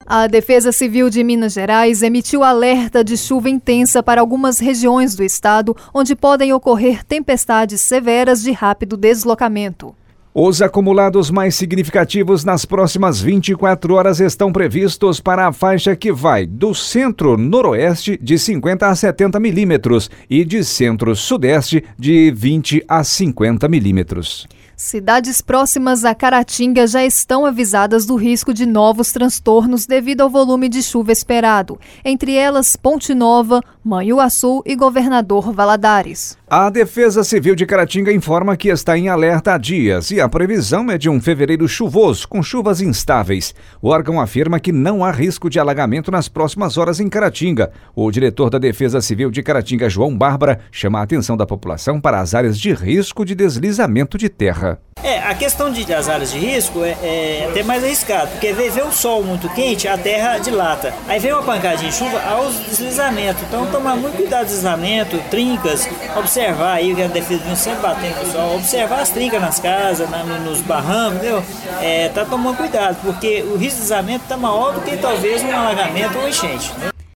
A Defesa Civil de Minas Gerais emitiu alerta de chuva intensa para algumas regiões do estado, onde podem ocorrer tempestades severas de rápido deslocamento. Os acumulados mais significativos nas próximas 24 horas estão previstos para a faixa que vai do centro-noroeste de 50 a 70 milímetros e de centro-sudeste de 20 a 50 milímetros. Cidades próximas a Caratinga já estão avisadas do risco de novos transtornos devido ao volume de chuva esperado, entre elas Ponte Nova, Manhuaçu e Governador Valadares. A Defesa Civil de Caratinga informa que está em alerta há dias e a previsão é de um fevereiro chuvoso, com chuvas instáveis. O órgão afirma que não há risco de alagamento nas próximas horas em Caratinga. O diretor da Defesa Civil de Caratinga, João Bárbara, chama a atenção da população para as áreas de risco de deslizamento de terra. A questão das áreas de risco é até mais arriscado, porque vê o sol muito quente, a terra dilata. Aí vem uma pancadinha de chuva aos deslizamentos. Então tomar muito cuidado com deslizamento, trincas, observar aí, que a defesa sempre batendo com o sol, observar as trincas nas casas, nos barrancos, entendeu? Tá tomando cuidado, porque o risco de deslizamento está maior do que talvez um alagamento ou enchente, né?